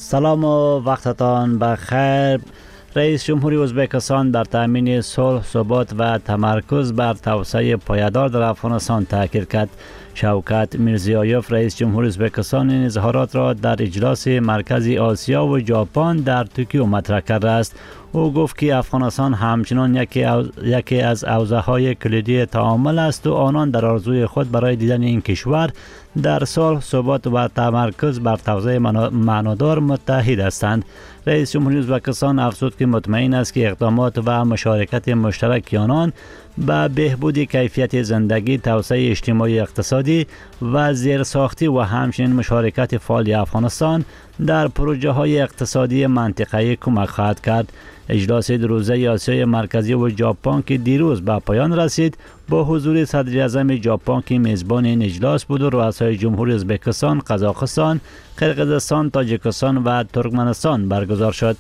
سلام و وقتتان بخیر. رئیس جمهوری ازبکستان بر تامین صلح، ثبات و تمرکز بر توسعه پایدار در افغانستان تاکید کرد. شوکت میرزیایوف رئیس جمهوری ازبکستان این اظهارات را در اجلاس مرکزی آسیا و ژاپن در توکیو مطرح کرده است. او گفت که افغانستان همچنان یکی از حوزه‌های کلیدی تعامل است و آنان در آرزوی خود برای دیدن این کشور در صلح، ثبات و تمرکز بر توسعه معنادار متحد هستند. رئیس جمهوری ازبکستان افزود که مطمئن است که اقدامات و مشارکت مشترک آنان به بهبود کیفیت زندگی، توسعه اجتماعی اقتصادی و زیرساختی و همچنین مشارکت فعال افغانستان در پروژه های اقتصادی منطقه‌ای کمک خواهد کرد. اجلاس دو روزه آسیای مرکزی و ژاپن که دیروز به پایان رسید با حضور صدر اعظم ژاپن که میزبان این اجلاس بود و رؤسای جمهوری ازبکستان، قزاقستان، قرقیزستان، تاجیکستان و ترکمنستان برگزار شد.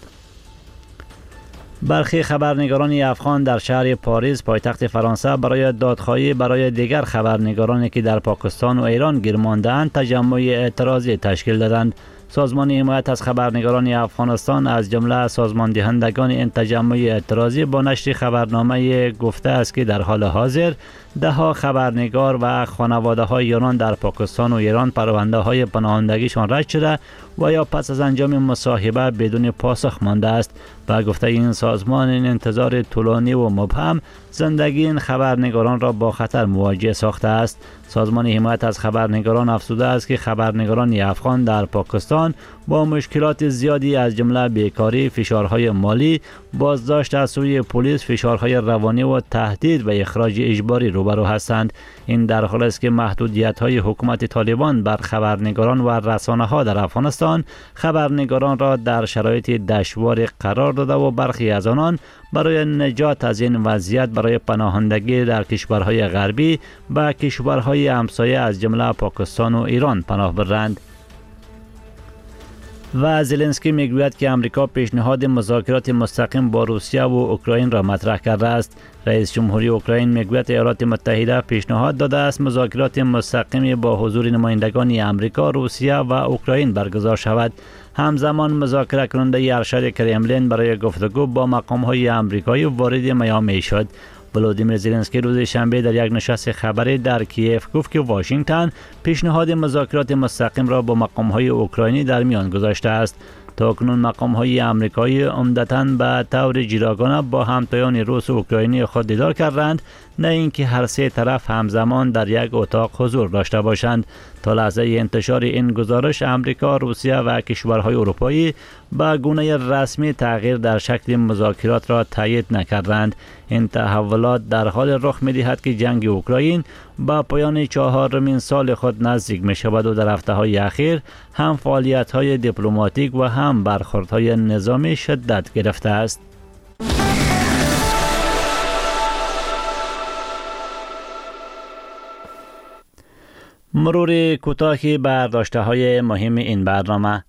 برخی خبرنگاران افغان در شهر پاریس پایتخت فرانسه برای دادخواهی برای دیگر خبرنگارانی که در پاکستان و ایران گیر مانده‌اند تجمع اعتراضی تشکیل دادند. سازمان حمایت از خبرنگاران افغانستان از جمله سازمان دهندگان این تجمع اعتراضی با نشر خبرنامه گفته است که در حال حاضر دهها خبرنگار و خانواده های ایران در پاکستان و ایران پرونده های پناهندگیشان رد شده و یا پس از انجام مصاحبه بدون پاسخ مانده است. و گفته این سازمان این انتظار طولانی و مبهم زندگی این خبرنگاران را با خطر مواجه ساخته است. سازمان حمایت از خبرنگاران افزوده است که خبرنگاران افغان در پاکستان با مشکلات زیادی از جمله بیکاری، فشارهای مالی، بازداشت از سوی پلیس، فشارهای روانی و تهدید و اخراج اجباری روبرو هستند. این در حالی است که محدودیت‌های حکومت طالبان بر خبرنگاران و رسانه‌ها در افغانستان خبرنگاران را در شرایط دشوار قرار داده و برخی از آنان برای نجات از این وضعیت برای پناهندگی در کشورهای غربی به کشورهای همسایه از جمله پاکستان و ایران پناه برند. و زلنسکی میگوید که امریکا پیشنهاد مذاکرات مستقیم با روسیه و اوکراین را مطرح کرده است. رئیس جمهوری اوکراین میگوید ایالات متحده پیشنهاد داده است مذاکرات مستقیم با حضور نمایندگان امریکا، روسیه و اوکراین برگزار شود. همزمان مذاکره کننده ارشد کرملین برای گفتگو با مقام‌های آمریکایی وارد میامی شد. ولودیمیر زلنسکی روز شنبه در یک نشست خبری در کیف گفت که واشنگتن پیشنهاد مذاکرات مستقیم را با مقام‌های اوکراینی در میان گذاشته است. تاکنون مقام‌های آمریکایی عمدتاً به طور جداگانه با همتایان روس و اوکراینی خود دیدار کردند، نه اینکه هر سه طرف همزمان در یک اتاق حضور داشته باشند. تا لحظه انتشار این گزارش امریکا، روسیه و کشورهای اروپایی به گونه رسمی تغییر در شکل مذاکرات را تایید نکردند. این تحولات در حال رخ می‌دهد که جنگ اوکراین با پایان 4مین سال خود نزدیک می‌شود و در هفته‌های اخیر هم فعالیت‌های دیپلماتیک و هم برخوردهای نظامی شدت گرفته است. مرور کوتاهی بر داشته‌های مهم این برنامه.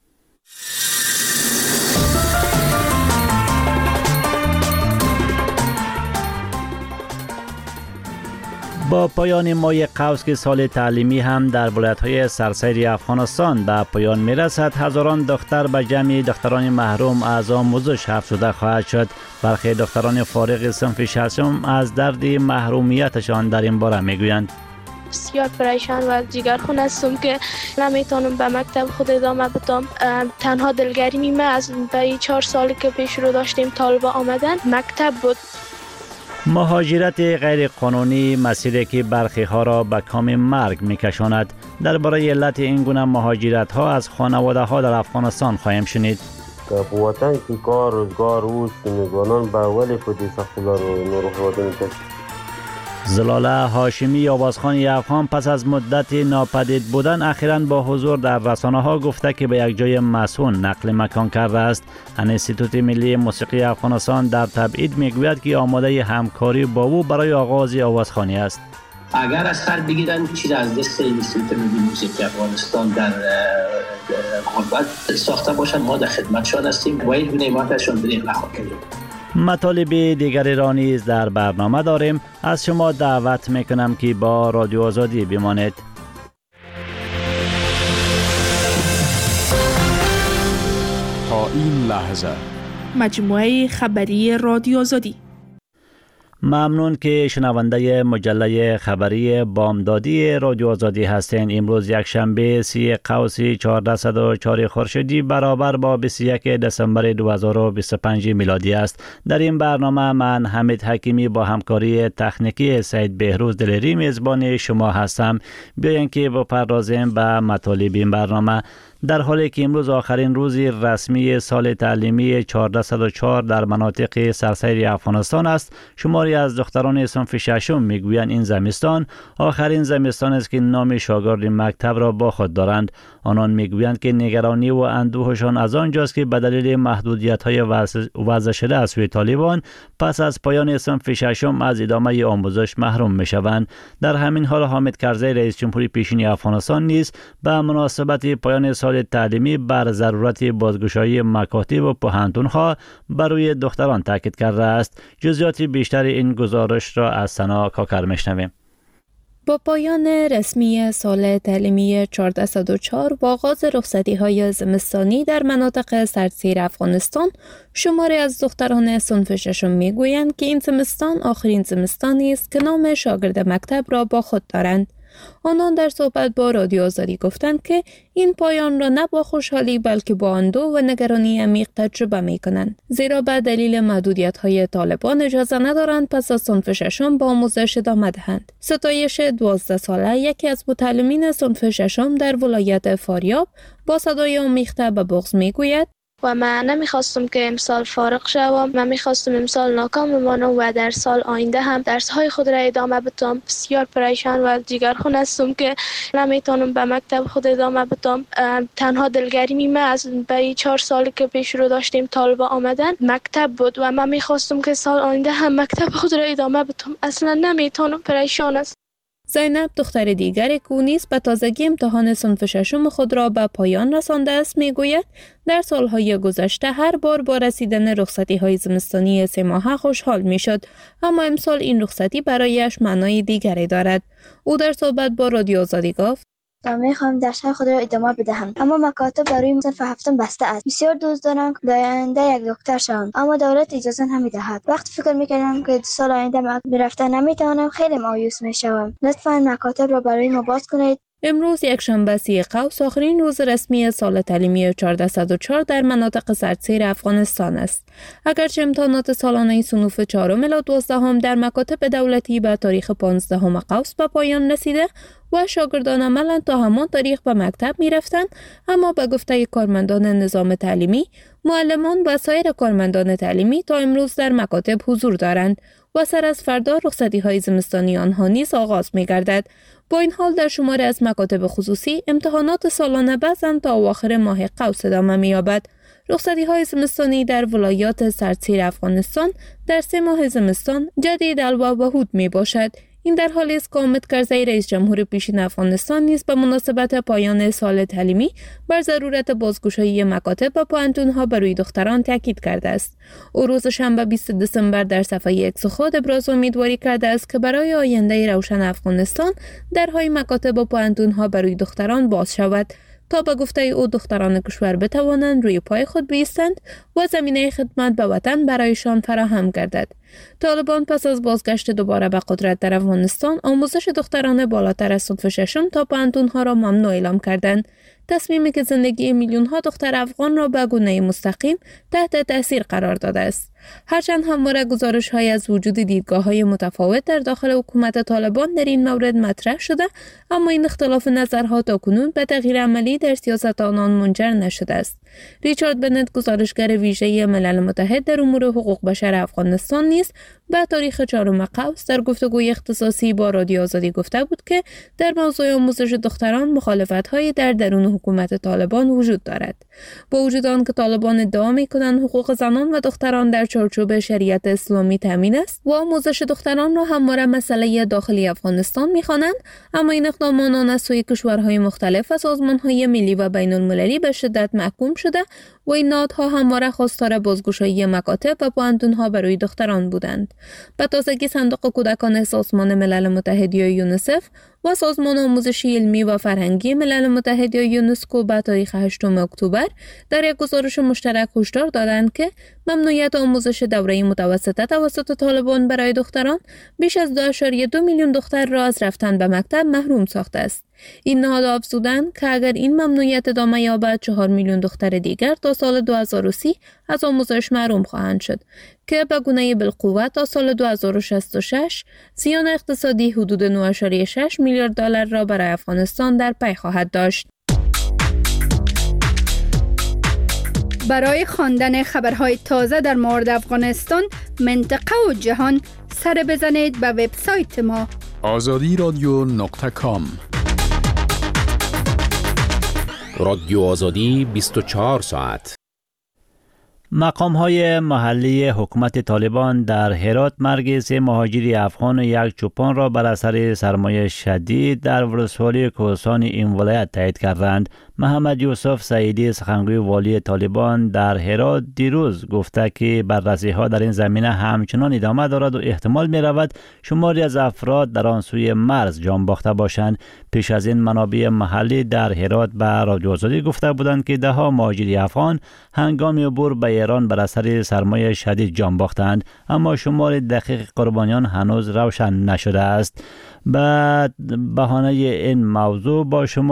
با پایان ماه قوس که سال تعلیمی هم در ولایت‌های سراسر افغانستان به پایان می‌رسد، هزاران دختر به جمع دختران محروم از آموزش افزوده خواهد شد. برخی دختران فارغ صنف ششم از درد محرومیتشان در این باره می‌گویند. بسیار پریشان و جگرخون هستم که نمیتونم به مکتب خود ادامه بدم. تنها دلگرمی ما از 4 سالی که پیش رو داشتیم طالب آمدن مکتب بود. مهاجرت غیر قانونی مسیری که برخی ها را به کام مرگ میکشاند. درباره علت این گونه مهاجرت ها از خانواده ها در افغانستان خواهیم شنید. که وطن که کار روزگار اوست میگونن به ولی خودی سختی‌ها رو نروخوادن کشید. زلاله هاشمی آوازخوان افغان پس از مدت ناپدید بودن اخیراً با حضور در رسانه‌ها گفته که به یک جای مسکون نقل مکان کرده است. انستیتوت ملی موسیقی افغانستان در تبعید میگوید که آماده همکاری با او برای آغاز آوازخوانی است. اگر از سر بگیرن چیز از دست انستیتوت ملی موسیقی افغانستان در غربت ساخته باشند ما در خدمتشان هستیم و این گونه حمایتشان دریغ نخواهیم کرد. مطالب دیگری را نیز در برنامه داریم. از شما دعوت میکنم که با رادیو آزادی بمانید. این لحظه مجموعه خبری رادیو آزادی. ممنون که شنونده مجله خبری بامدادی رادیو آزادی هستین. امروز یک شنبه 30 قوس 1404 خورشیدی برابر با 21 دسامبر 2025 میلادی است. در این برنامه من حمید حکیمی با همکاری تکنیکی سید بهروز دلیری میزبان شما هستم. بیاین که بپردازیم به مطالب این برنامه. در حالی که امروز آخرین روز رسمی سال تعلیمی 1404 در مناطق سراسری افغانستان است، شماری از دختران صنف ششم میگویند این زمستان آخرین زمستان است که نام شاگرد مکتب را با خود دارند. آنان میگویند که نگرانی و اندوهشان از آنجاست که به دلیل محدودیت‌های وضع شده از سوی طالبان پس از پایان صنف ششم از ادامه آموزش محروم میشوند. در همین حال حامد کرزی رئیس جمهوری پیشین افغانستان نیز به مناسبت پایان سال تعلیمی بر ضرورت بازگشایی مکاتب و پوهنتون‌ها برای دختران تاکید کرده است. جزئیات بیشتر این گزارش را از سنا کاکر میشنویم. با پایان رسمی سال تعلیمی 1404 و آغاز رخصتی‌های زمستانی در مناطق سراسری افغانستان، شماری از دختران صنف ششم میگویند که این زمستان آخرین زمستانی است که نام شاگرد مکتب را با خود دارند. آنان در صحبت با رادیو آزادی گفتند که این پایان را نه با خوشحالی بلکه با اندوه و نگرانی عمیق تجربه می کنند، زیرا به دلیل محدودیت‌های طالبان اجازه ندارند پس از صنف ششم با آموزش ادامه دهند. ستایش 12 ساله یکی از متعلمین صنف ششم در ولایت فاریاب با صدای آمیخته به بغض می گوید و من نمیخواستم که امسال فارغ شوم. من میخواستم امسال ناکام بمانم و در سال آینده هم درس‌های خود را ادامه بدم. بسیار پریشان و جگرخون هستم که نمیتونم به مکتب خود ادامه بدم. تنها دلگرمی من از 4 سالی که پیش رو داشتیم طالب آمدن مکتب بود و من میخواستم که سال آینده هم مکتب خود را ادامه بدم. اصلا نمیتونم، پریشان است. زینب دختر دیگر که او نیز به تازگی امتحان صنف ششم خود را به پایان رسانده است میگوید در سالهای گذشته هر بار با رسیدن رخصتی‌های زمستانی 3 ماهه خوشحال میشد، اما امسال این رخصتی برایش معنای دیگری دارد. او در صحبت با رادیو آزادی گفت میخوام درس‌های خود را ادامه بدهم، اما مکاتب برای صنف هفتم بسته است. بسیار دوست دارم در آینده یک دکتر شوم، اما دولت اجازه نمیدهد. وقتی فکر میکردم که سال آینده برفتن نمیتوانم، خیلی مایوس میشوم. لطفاً مکاتب را برای ما باز کنید. امروز یک شنبه 30 قوس آخرین روز رسمی سال تعلیمی 1404 در مناطق سراسری افغانستان است. اگرچه امتحانات سالانه صنوف 4 الی 12 در مکاتب دولتی به تاریخ 15 قوس به پایان رسیده و شاگردان عملاً تا همان تاریخ به مکتب می رفتند، اما به گفته کارمندان نظام تعلیمی، معلمان و سایر کارمندان تعلیمی تا امروز در مکاتب حضور دارند و سر از فردا رخصتی‌های زمستانی آنها نیز آغاز می‌گردد. با این حال در شماری از مکاتب خصوصی امتحانات سالانه بعضاً تا اواخر ماه قوس ادامه می‌یابد. رخصتی‌های زمستانی در ولایات سراسری افغانستان در 3 ماه زمستان جدید الوا و هود میباشد. این در حالی است که حامد کرزی رئیس جمهور پیشین افغانستان نیز به مناسبت پایان سال تعلیمی بر ضرورت بازگشایی مکاتب و پوهنتون‌ها برای دختران تاکید کرده است. او روز شنبه 20 دسامبر در صفحه ایکس خود ابراز امیدواری کرده است که برای آینده روشن افغانستان درهای مکاتب و پوهنتون‌ها برای دختران باز شود تا به گفته او دختران کشور بتوانند روی پای خود بایستند و زمینه خدمت به وطن برایشان فراهم گردد. طالبان پس از بازگشت دوباره به قدرت در افغانستان آموزش دختران بالاتر از صنف ششم تا پوهنتون‌ها را ممنوع اعلام کردند. تصمیمی که زندگی میلیون‌ها دختر افغان را به گونه مستقیم تحت تاثیر قرار داده است. هرچند همواره گزارش‌های از وجود دیدگاه‌های متفاوت در داخل حکومت طالبان در این مورد مطرح شده، اما این اختلاف نظرها تاکنون به تغییر عملی در سیاست آنان منجر نشده است. ریچارد بنت گزارشگر ویژه ملل متحد در امور حقوق بشر افغانستان نیز به تاریخ 4 قوس در گفتگوی اختصاصی با رادیو آزادی گفته بود که در موضوع آموزش دختران مخالفت‌هایی در درون حکومت طالبان وجود دارد. با وجود آنکه طالبان ادعا می‌کنند حقوق زنان و دختران در چارچوب شریعت اسلامی تامین است و آموزش دختران را همواره مسئله داخلی افغانستان می‌خوانند، اما این اقدامان از سوی کشورهای مختلف و سازمان‌های ملی و بین‌المللی به شدت محکوم شده و این نهادها همواره خواستار بازگشایی مکاتب و پوهنتون‌ها برای دختران بودند. به تازگی صندوق کودکان سازمان ملل متحد یا یونیسف و سازمان آموزشی علمی و فرهنگی ملل متحد یا یونسکو به تاریخ 8 اکتبر در یک گزارش مشترک هشدار دادند که ممنوعیت آموزش دوره متوسطه توسط طالبان برای دختران بیش از 2.2 میلیون دختر را از رفتن به مکتب محروم ساخته است. این نهاد افزودند که اگر این ممنوعیت ادامه یابد 4 میلیون دختر دیگر تا سال 2030 از آموزش محروم خواهند شد که به گونه بالقوه تا سال 2066 زیان اقتصادی حدود 9.6 میلیارد دلار را برای افغانستان در پی خواهد داشت. برای خواندن خبرهای تازه در مورد افغانستان، منطقه و جهان سر بزنید به وبسایت ما azadiradyo.com. رادیو آزادی 24 ساعت. مقام‌های محلی حکومت طالبان در هرات مرگ 3 مهاجر افغان و 1 چوپان را بر اثر سرمایه شدید در ولسوالی کوهستان این ولایت تایید کردند. محمد یوسف سعیدی سخنگوی والی طالبان در هرات دیروز گفته که بررسی‌ها در این زمینه همچنان ادامه دارد و احتمال می‌رود شماری از افراد در آن سوی مرز جان باخته باشند. پیش از این منابع محلی در هرات به رادیو آزادی گفته بودند که 10 مهاجر افغان هنگام عبور به ایران بر اثر سرمایه شدید جان باختند، اما شمار دقیق قربانیان هنوز روشن نشده است. به بهانه این موضوع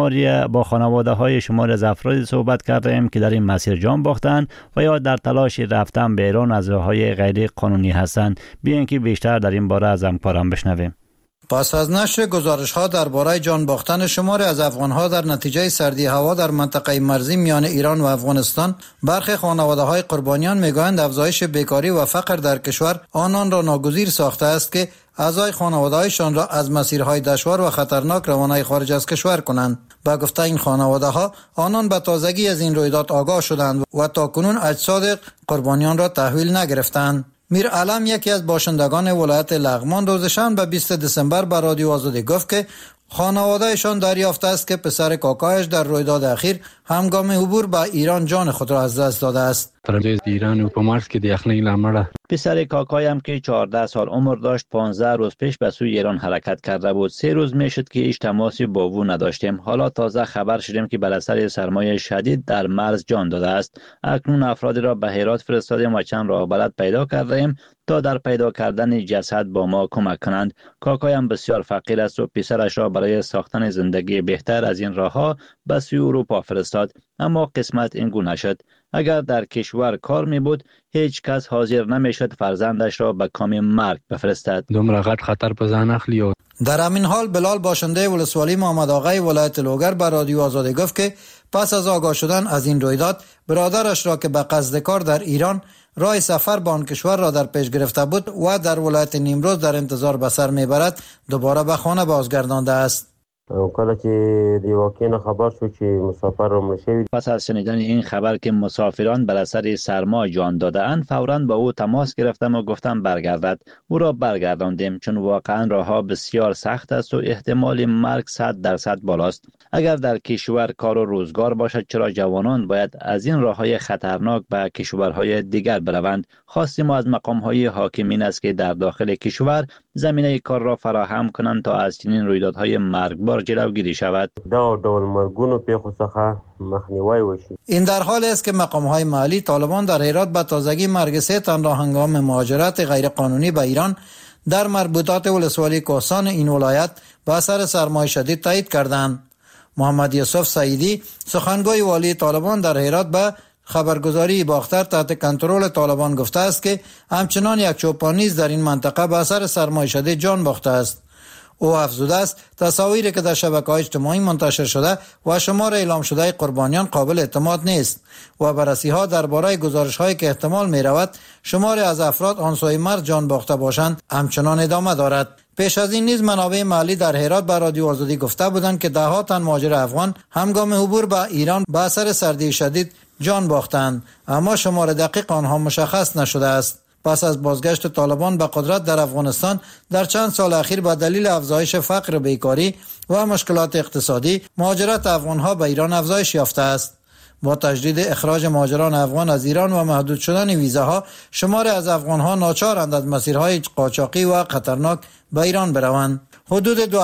با خانواده‌های شماری از افرادی صحبت کردیم که در این مسیر جان باختند و یا در تلاش رفتن به ایران از راه‌های غیر قانونی هستند. بیاین که بیشتر در این باره از همکاران بشنویم. پس از نشر گزارش‌ها درباره جان باختن شماری از افغان‌ها در نتیجه سردی هوا در منطقه مرزی میان ایران و افغانستان، برخی خانواده‌های قربانیان می‌گویند افزایش بیکاری و فقر در کشور آنان را ناگزیر ساخته است که اعضای خانواده‌هایشان را از مسیرهای دشوار و خطرناک روانه خارج از کشور کنند. با گفته این خانواده‌ها، آنان به تازگی از این رویداد آگاه شدند و تاکنون اجساد قربانیان را تحویل نگرفتند. میر علم، یکی از باشندگان ولایت لغمان، روز شنبه 20 دسامبر به رادیو آزادی گفت که خانواده‌شان دریافته است که پسر کاکایش در رویداد اخیر هنگام عبور به ایران جان خود را از دست داده است. در ایران و پمارس که دیخنه لامره پسر کاکایم که 14 سال عمر داشت 15 روز پیش به سوی ایران حرکت کرده بود. 3 روز میشد که هیچ تماسی با او نداشتیم. حالا تازه خبر شدیم که بر اثر سرمایه شدید در مرز جان داده است. اکنون افرادی را به هرات فرستادیم و چند راه بلد پیدا کردیم تا در پیدا کردن جسد با ما کمک کنند. کاکایم بسیار فقیر است و پسرش را برای ساختن زندگی بهتر از این راهها به سوی اروپا فرستاد، اما قسمت این گونه شد. اگر در کشور کار می بود هیچ کس حاضر نمی شد فرزندش را به کام مرگ بفرستد. دومره غټ خطر په ځان اخلي. در همین حال بلال باشنده ولسوالی محمد آقای ولایت لوگر به رادیو آزادی گفت که پس از آگاه شدن از این رویداد، برادرش را که به قصد کار در ایران راه سفر به آن کشور را در پیش گرفته بود و در ولایت نیمروز در انتظار به سر میبرد، دوباره به خانه بازگردانده است. کله چې د واقعا خبر شو چې مسافر را مشوی، پس از شنیدن این خبر که مسافران بر اثر سرما جان داده‌اند، فوراً با او تماس گرفتم و گفتم برگردد. او را برگرداندیم چون واقعا راهها بسیار سخت است و احتمال مرگ 100% بالاست. اگر در کشور کار و روزگار باشد، چرا جوانان باید از این راههای خطرناک به کشورهای دیگر بروند؟ خواست ما از مقام‌های حاکمین است که در داخل کشور زمینه کار را فراهم کنند تا از چنین رویدادهای مرگبار جلوگیری شود. این در حالی است که مقام‌های محلی طالبان در هرات به تازگی مرگ 3 تن را هنگام مهاجرت غیرقانونی به ایران در مربوطات ولسوالی کوهستان این ولایت به اثر سرمایه شدید تایید کردند. محمد یوسف سعیدی سخنگوی والی طالبان در هرات به خبرگزاری باختر تحت کنترل طالبان گفته است که همچنان 1 چوپان نیز در این منطقه به اثر سرمایه شدید جان باخته است. او افزوده است تصاویری که در شبکه‌های اجتماعی منتشر شده و شمار اعلام شده قربانیان قابل اعتماد نیست و بررسی‌ها درباره گزارش‌هایی که احتمال می‌رود شماری از افراد آن سوی مرز جان باخته باشند همچنان ادامه دارد. پیش از این نیز منابع محلی در هرات به رادیو آزادی گفته بودند که 10 تن مهاجر افغان هنگام عبور به ایران به اثر سردی شدید جان باختند، اما شمار دقیق آنها مشخص نشده است. پس از بازگشت طالبان به قدرت در افغانستان در چند سال اخیر به دلیل افزایش فقر و بیکاری و مشکلات اقتصادی، مهاجرت افغانها به ایران افزایش یافته است. با تجدید اخراج مهاجران افغان از ایران و محدود شدن ویزاها، شماری از افغانها ناچارند از مسیرهای قاچاقی و خطرناک به ایران بروند. حدود